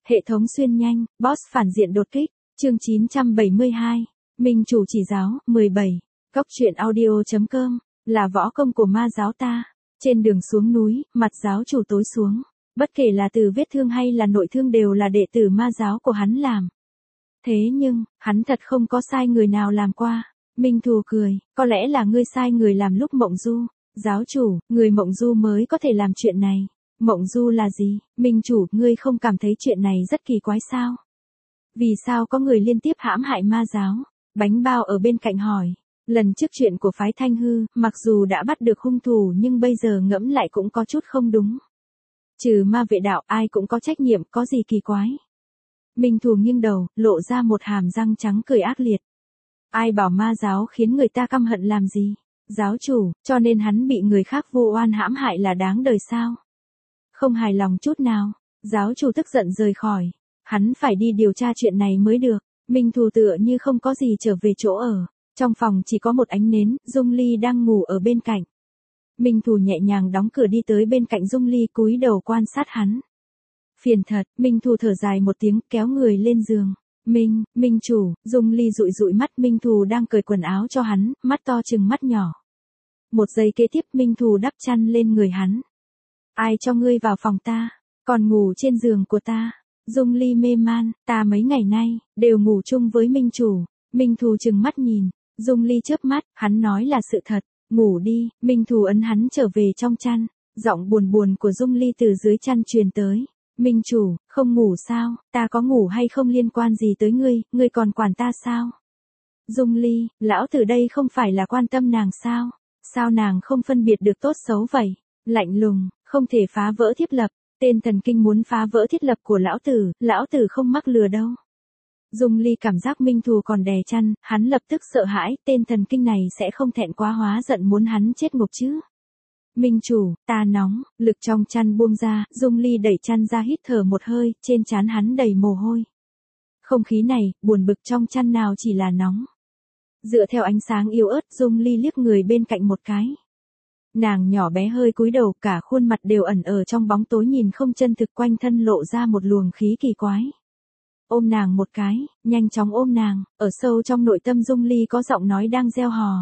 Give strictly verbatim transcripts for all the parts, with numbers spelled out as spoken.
Hệ thống xuyên nhanh, boss phản diện đột kích, chương chín trăm bảy mươi hai, Minh chủ chỉ giáo, mười bảy, Cóc truyện audio chấm com, là võ công của ma giáo ta. Trên đường xuống núi, mặt giáo chủ tối xuống. Bất kể là từ vết thương hay là nội thương đều là đệ tử ma giáo của hắn làm. Thế nhưng, hắn thật không có sai người nào làm qua. Minh Thù cười, có lẽ là ngươi sai người làm lúc mộng du. Giáo chủ, người mộng du mới có thể làm chuyện này. Mộng du là gì? Minh chủ, ngươi không cảm thấy chuyện này rất kỳ quái sao? Vì sao có người liên tiếp hãm hại ma giáo? Bánh bao ở bên cạnh hỏi. Lần trước chuyện của phái Thanh Hư, mặc dù đã bắt được hung thủ nhưng bây giờ ngẫm lại cũng có chút không đúng. Trừ ma vệ đạo, ai cũng có trách nhiệm, có gì kỳ quái. Minh Thù nghiêng đầu, lộ ra một hàm răng trắng cười ác liệt. Ai bảo ma giáo khiến người ta căm hận làm gì? Giáo chủ, cho nên hắn bị người khác vu oan hãm hại là đáng đời sao? Không hài lòng chút nào, giáo chủ tức giận rời khỏi. Hắn phải đi điều tra chuyện này mới được. Minh Thù tựa như không có gì trở về chỗ ở. Trong phòng chỉ có một ánh nến, Dung Ly đang ngủ ở bên cạnh. Minh Thù nhẹ nhàng đóng cửa đi tới bên cạnh Dung Ly cúi đầu quan sát hắn. Phiền thật, Minh Thù thở dài một tiếng kéo người lên giường. Minh, Minh chủ, Dung Ly dụi dụi mắt. Minh Thù đang cởi quần áo cho hắn, mắt to chừng mắt nhỏ. Một giây kế tiếp Minh Thù đắp chăn lên người hắn. Ai cho ngươi vào phòng ta, còn ngủ trên giường của ta? Dung Ly mê man, ta mấy ngày nay, đều ngủ chung với Minh chủ. Minh Thù chừng mắt nhìn, Dung Ly chớp mắt, hắn nói là sự thật, ngủ đi. Minh Thù ấn hắn trở về trong chăn, giọng buồn buồn của Dung Ly từ dưới chăn truyền tới. Minh chủ, không ngủ sao? Ta có ngủ hay không liên quan gì tới ngươi, ngươi còn quản ta sao? Dung Ly, lão tử đây không phải là quan tâm nàng sao? Sao nàng không phân biệt được tốt xấu vậy? Lạnh lùng, không thể phá vỡ thiết lập, tên thần kinh muốn phá vỡ thiết lập của lão tử, lão tử không mắc lừa đâu. Dung Ly cảm giác Minh Thù còn đè chăn, hắn lập tức sợ hãi, tên thần kinh này sẽ không thẹn quá hóa giận muốn hắn chết ngục chứ. Minh chủ, ta nóng, lực trong chăn buông ra, Dung Ly đẩy chăn ra hít thở một hơi, trên trán hắn đầy mồ hôi. Không khí này, buồn bực trong chăn nào chỉ là nóng. Dựa theo ánh sáng yếu ớt, Dung Ly liếc người bên cạnh một cái. Nàng nhỏ bé hơi cúi đầu, cả khuôn mặt đều ẩn ở trong bóng tối nhìn không chân thực, quanh thân lộ ra một luồng khí kỳ quái. Ôm nàng một cái, nhanh chóng ôm nàng, ở sâu trong nội tâm Dung Ly có giọng nói đang reo hò.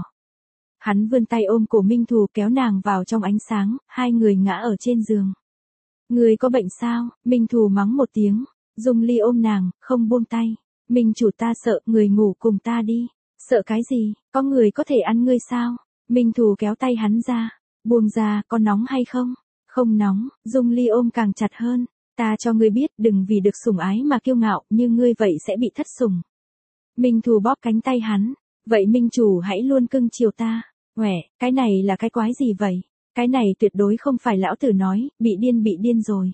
Hắn vươn tay ôm cổ Minh Thù kéo nàng vào trong ánh sáng, hai người ngã ở trên giường. Người có bệnh sao? Minh Thù mắng một tiếng, Dung Ly ôm nàng, không buông tay. Minh chủ ta sợ, người ngủ cùng ta đi. Sợ cái gì? Có người có thể ăn ngươi sao? Minh Thù kéo tay hắn ra, buông ra, có nóng hay không? Không nóng. Dung Ly ôm càng chặt hơn. Ta cho ngươi biết, đừng vì được sủng ái mà kiêu ngạo, như ngươi vậy sẽ bị thất sủng. Minh Thù bóp cánh tay hắn. Vậy Minh chủ hãy luôn cưng chiều ta. Uể, cái này là cái quái gì vậy? Cái này tuyệt đối không phải lão tử nói, bị điên bị điên rồi.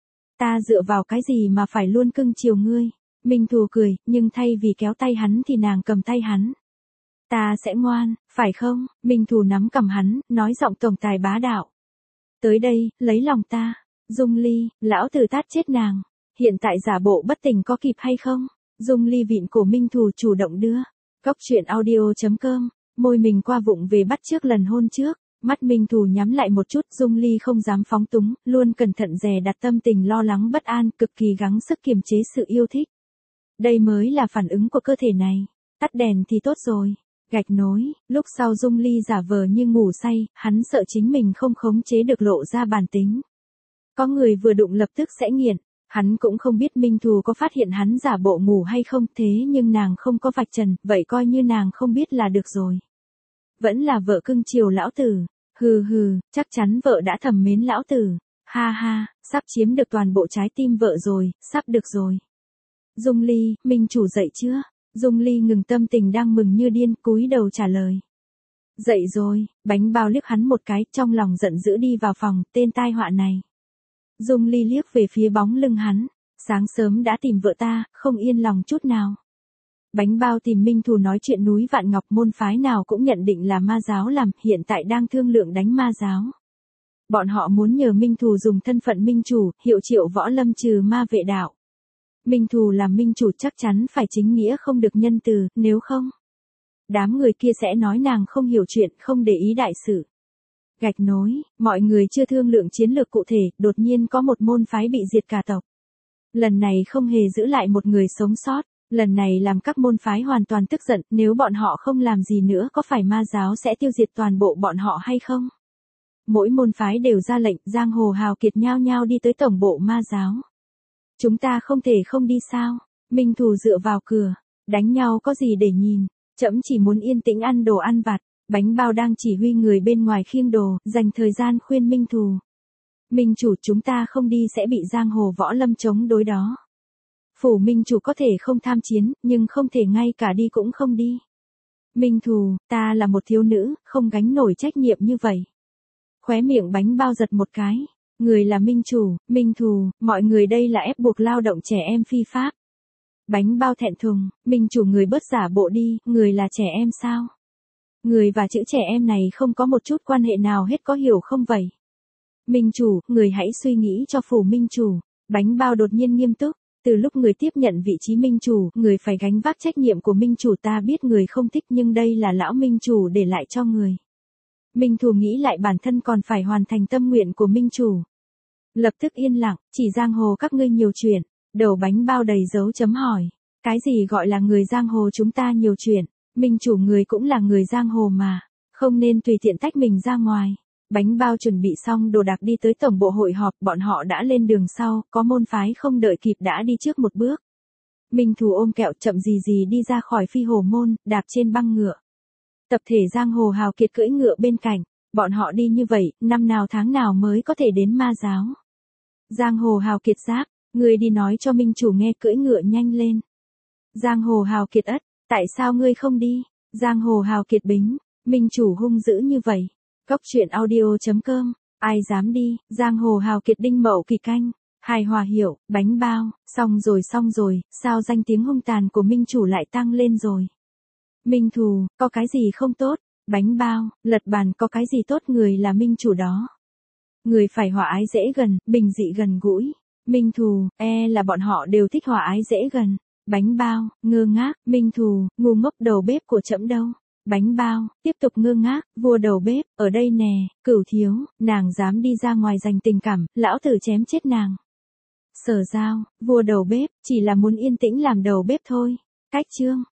Ta dựa vào cái gì mà phải luôn cưng chiều ngươi? Minh Thù cười, nhưng thay vì kéo tay hắn thì nàng cầm tay hắn. Ta sẽ ngoan, phải không? Minh Thù nắm cầm hắn, nói giọng tổng tài bá đạo. Tới đây, lấy lòng ta. Dung Ly, lão tử tát chết nàng. Hiện tại giả bộ bất tỉnh có kịp hay không? Dung Ly vịn cổ Minh Thù chủ động đưa. Cóc truyện audio chấm com, môi mình qua vụng về bắt trước lần hôn trước. Mắt Minh Thù nhắm lại một chút, Dung Ly không dám phóng túng, luôn cẩn thận dè đặt tâm tình lo lắng bất an, cực kỳ gắng sức kiềm chế sự yêu thích. Đây mới là phản ứng của cơ thể này. Tắt đèn thì tốt rồi. Gạch nối, lúc sau Dung Ly giả vờ như ngủ say, hắn sợ chính mình không khống chế được lộ ra bản tính. Có người vừa đụng lập tức sẽ nghiện, hắn cũng không biết Minh Thù có phát hiện hắn giả bộ ngủ hay không, thế nhưng nàng không có vạch trần, vậy coi như nàng không biết là được rồi. Vẫn là vợ cưng chiều lão tử, hừ hừ, chắc chắn vợ đã thầm mến lão tử, ha ha, sắp chiếm được toàn bộ trái tim vợ rồi, sắp được rồi. Dung Ly, Minh chủ dậy chưa? Dung Ly ngừng tâm tình đang mừng như điên, cúi đầu trả lời. Dậy rồi. Bánh bao liếc hắn một cái, trong lòng giận dữ đi vào phòng, tên tai họa này. Dung Ly liếc về phía bóng lưng hắn, sáng sớm đã tìm vợ ta, không yên lòng chút nào. Bánh bao tìm Minh Thù nói chuyện núi Vạn Ngọc, môn phái nào cũng nhận định là ma giáo làm, hiện tại đang thương lượng đánh ma giáo. Bọn họ muốn nhờ Minh Thù dùng thân phận minh chủ, hiệu triệu võ lâm trừ ma vệ đạo. Minh Thù làm minh chủ chắc chắn phải chính nghĩa không được nhân từ, nếu không, đám người kia sẽ nói nàng không hiểu chuyện, không để ý đại sự. Gạch nối, mọi người chưa thương lượng chiến lược cụ thể, đột nhiên có một môn phái bị diệt cả tộc. Lần này không hề giữ lại một người sống sót. Lần này làm các môn phái hoàn toàn tức giận, nếu bọn họ không làm gì nữa có phải ma giáo sẽ tiêu diệt toàn bộ bọn họ hay không? Mỗi môn phái đều ra lệnh, giang hồ hào kiệt nhao nhao đi tới tổng bộ ma giáo. Chúng ta không thể không đi sao? Minh Thù dựa vào cửa, đánh nhau có gì để nhìn, trẫm chỉ muốn yên tĩnh ăn đồ ăn vặt. Bánh bao đang chỉ huy người bên ngoài khiêng đồ, dành thời gian khuyên Minh Thù. Minh chủ, chúng ta không đi sẽ bị giang hồ võ lâm chống đối đó. Phủ Minh chủ có thể không tham chiến, nhưng không thể ngay cả đi cũng không đi. Minh Thù, ta là một thiếu nữ, không gánh nổi trách nhiệm như vậy. Khóe miệng bánh bao giật một cái. Người là Minh chủ, Minh Thù, mọi người đây là ép buộc lao động trẻ em phi pháp. Bánh bao thẹn thùng, Minh chủ người bớt giả bộ đi, người là trẻ em sao? Người và chữ trẻ em này không có một chút quan hệ nào hết, có hiểu không vậy? Minh chủ, người hãy suy nghĩ cho phủ Minh chủ. Bánh bao đột nhiên nghiêm túc. Từ lúc người tiếp nhận vị trí Minh chủ, người phải gánh vác trách nhiệm của Minh chủ, ta biết người không thích nhưng đây là lão Minh chủ để lại cho người. Minh Thù nghĩ lại bản thân còn phải hoàn thành tâm nguyện của Minh chủ. Lập tức yên lặng, chỉ giang hồ các ngươi nhiều chuyện. Đầu bánh bao đầy dấu chấm hỏi. Cái gì gọi là người giang hồ chúng ta nhiều chuyện? Minh chủ người cũng là người giang hồ mà. Không nên tùy tiện tách mình ra ngoài. Bánh bao chuẩn bị xong đồ đạc đi tới tổng bộ hội họp, bọn họ đã lên đường sau, có môn phái không đợi kịp đã đi trước một bước. Minh Thù ôm kẹo chậm gì gì đi ra khỏi phi hồ môn, đạp trên băng ngựa. Tập thể giang hồ hào kiệt cưỡi ngựa bên cạnh, bọn họ đi như vậy, năm nào tháng nào mới có thể đến ma giáo. Giang hồ hào kiệt giáp, ngươi đi nói cho Minh chủ nghe cưỡi ngựa nhanh lên. Giang hồ hào kiệt ất, tại sao ngươi không đi? Giang hồ hào kiệt bính, Minh chủ hung dữ như vậy. Cốc truyện audio chấm com, ai dám đi? Giang hồ hào kiệt đinh mậu kỳ canh. Hài hòa hiểu, bánh bao, xong rồi xong rồi, sao danh tiếng hung tàn của Minh chủ lại tăng lên rồi? Minh Thù, có cái gì không tốt? Bánh bao, lật bàn có cái gì tốt, người là Minh chủ đó. Người phải hòa ái dễ gần, bình dị gần gũi. Minh Thù, e là bọn họ đều thích hòa ái dễ gần. Bánh bao, ngơ ngác, Minh Thù, ngu ngốc đầu bếp của trẫm đâu? Bánh bao, tiếp tục ngơ ngác, vua đầu bếp, ở đây nè, Cửu thiếu, nàng dám đi ra ngoài giành tình cảm, lão tử chém chết nàng. Sở Giao, vua đầu bếp, chỉ là muốn yên tĩnh làm đầu bếp thôi. Cách chương.